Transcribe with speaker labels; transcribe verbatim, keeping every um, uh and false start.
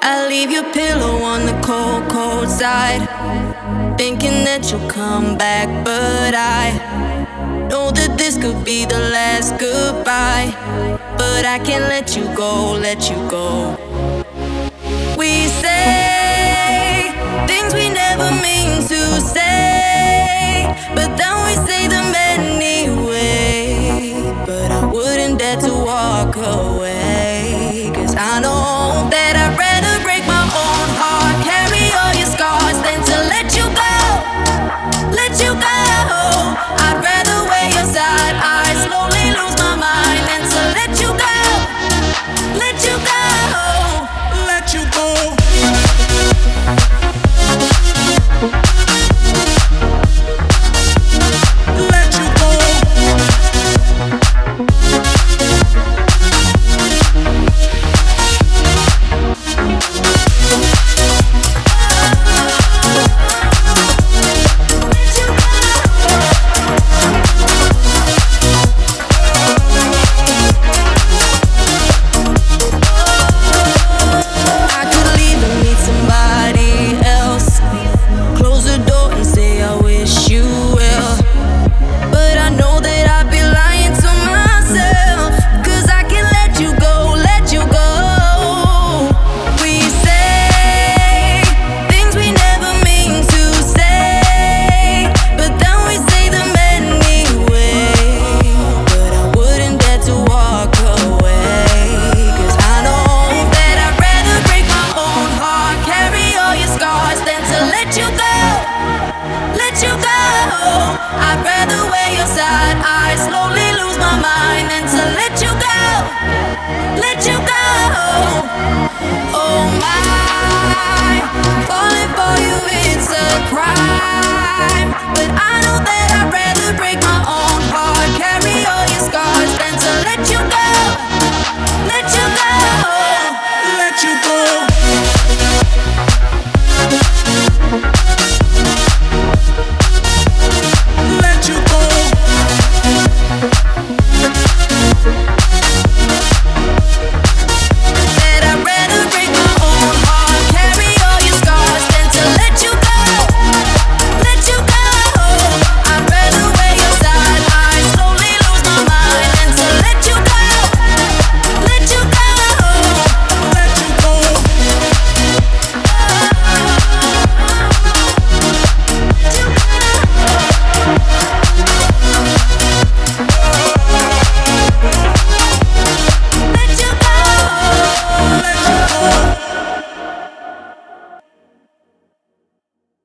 Speaker 1: I leave your pillow on the cold, cold side, thinking that you'll come back, but I know that this could be the last goodbye. But I can't let you go, let you go. We say things we never mean to say, but then we say them anyway. But I wouldn't dare to walk away, 'cause I know that I'd rather break my own heart, carry all your scars, than to let you go, let you go. I'd rather wear your side eyes, slowly lose my mind, than to let you go.